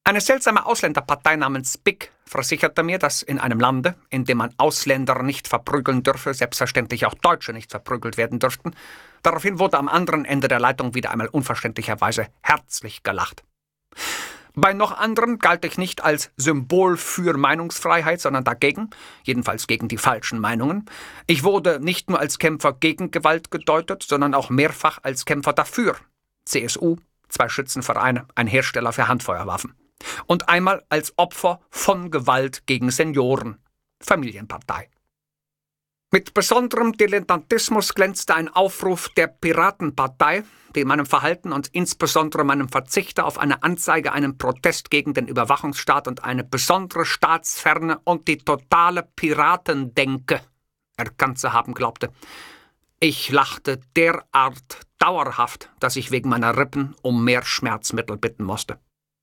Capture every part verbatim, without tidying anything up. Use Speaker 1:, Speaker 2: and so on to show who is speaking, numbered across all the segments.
Speaker 1: Eine seltsame Ausländerpartei namens B I C versicherte mir, dass in einem Lande, in dem man Ausländer nicht verprügeln dürfe, selbstverständlich auch Deutsche nicht verprügelt werden dürften. Daraufhin wurde am anderen Ende der Leitung wieder einmal unverständlicherweise herzlich gelacht. Bei noch anderen galt ich nicht als Symbol für Meinungsfreiheit, sondern dagegen, jedenfalls gegen die falschen Meinungen. Ich wurde nicht nur als Kämpfer gegen Gewalt gedeutet, sondern auch mehrfach als Kämpfer dafür. C S U, zwei Schützenvereine, ein Hersteller für Handfeuerwaffen. Und einmal als Opfer von Gewalt gegen Senioren, Familienpartei. Mit besonderem Dilettantismus glänzte ein Aufruf der Piratenpartei, die meinem Verhalten und insbesondere meinem Verzicht auf eine Anzeige, einen Protest gegen den Überwachungsstaat und eine besondere Staatsferne und die totale Piratendenke erkannt zu haben glaubte. Ich lachte derart dauerhaft, dass ich wegen meiner Rippen um mehr Schmerzmittel bitten musste.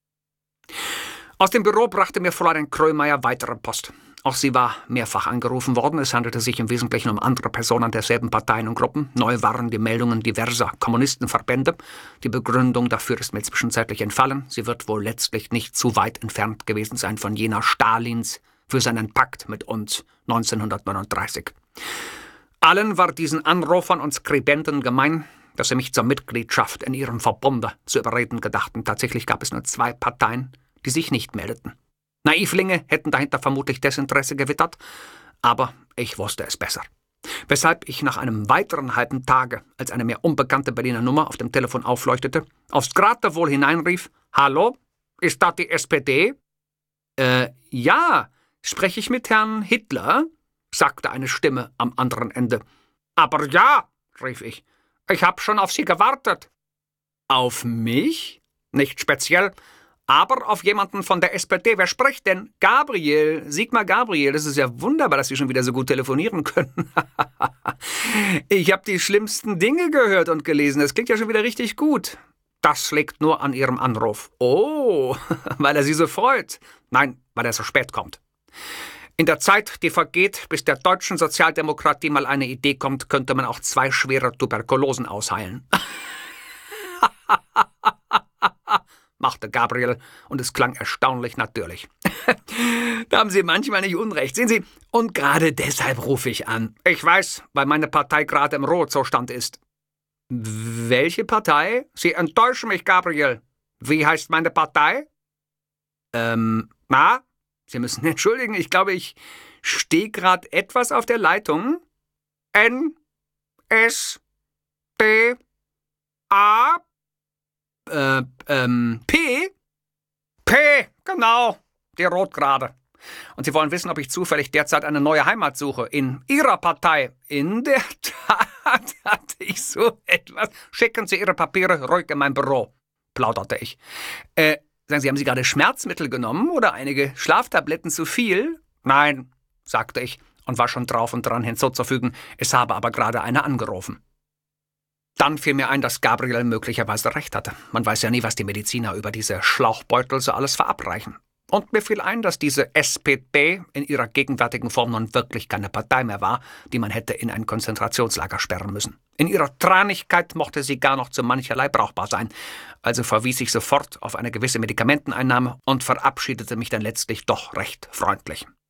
Speaker 1: Aus dem Büro brachte mir Fräulein Krömeyer weitere Post. Auch sie war mehrfach angerufen worden. Es handelte sich im Wesentlichen um andere Personen derselben Parteien und Gruppen. Neu waren die Meldungen diverser Kommunistenverbände. Die Begründung dafür ist mir zwischenzeitlich entfallen. Sie wird wohl letztlich nicht zu weit entfernt gewesen sein von jener Stalins für seinen Pakt mit uns neunzehnhundertneununddreißig. Allen war diesen Anrufern und Skribenten gemein, dass sie mich zur Mitgliedschaft in ihrem Verbunde zu überreden gedachten. Tatsächlich gab es nur zwei Parteien, die sich nicht meldeten. Naivlinge hätten dahinter vermutlich Desinteresse gewittert, aber ich wusste es besser. Weshalb ich nach einem weiteren halben Tage, als eine mir unbekannte Berliner Nummer auf dem Telefon aufleuchtete, aufs Geratewohl hineinrief: »Hallo, ist das die S P D?« »Äh, ja, spreche ich mit Herrn Hitler?« sagte eine Stimme am anderen Ende. »Aber ja«, rief ich, »ich habe schon auf Sie gewartet.« »Auf mich?« »Nicht speziell, aber auf jemanden von der S P D. Wer spricht denn?« »Gabriel, Sigmar Gabriel. Das ist ja wunderbar, dass Sie schon wieder so gut telefonieren können.« »Ich habe die schlimmsten Dinge gehört und gelesen. Das klingt ja schon wieder richtig gut.« »Das liegt nur an Ihrem Anruf.« »Oh, weil er Sie so freut.« »Nein, weil er so spät kommt.« In der Zeit, die vergeht, bis der deutschen Sozialdemokratie mal eine Idee kommt, könnte man auch zwei schwere Tuberkulosen ausheilen. Machte Gabriel, und es klang erstaunlich natürlich. Da haben Sie manchmal nicht unrecht, sehen Sie, und gerade deshalb rufe ich an. Ich weiß, weil meine Partei gerade im Ruhezustand ist. Welche Partei? Sie enttäuschen mich, Gabriel. Wie heißt meine Partei? Ähm, na? Sie müssen entschuldigen, ich glaube, ich stehe gerade etwas auf der Leitung. N, S, D, A, äh, ähm, P? P, genau, die Rotgrade. Und Sie wollen wissen, ob ich zufällig derzeit eine neue Heimat suche. In Ihrer Partei. In der Tat hatte ich so etwas. Schicken Sie Ihre Papiere ruhig in mein Büro, plauderte ich. Äh, Sagen Sie, haben Sie gerade Schmerzmittel genommen oder einige Schlaftabletten zu viel? Nein, sagte ich und war schon drauf und dran hinzuzufügen, es habe aber gerade einer angerufen. Dann fiel mir ein, dass Gabriel möglicherweise recht hatte. Man weiß ja nie, was die Mediziner über diese Schlauchbeutel so alles verabreichen. Und mir fiel ein, dass diese S P D in ihrer gegenwärtigen Form nun wirklich keine Partei mehr war, die man hätte in ein Konzentrationslager sperren müssen. In ihrer Tranigkeit mochte sie gar noch zu mancherlei brauchbar sein. Also verwies ich sofort auf eine gewisse Medikamenteneinnahme und verabschiedete mich dann letztlich doch recht freundlich.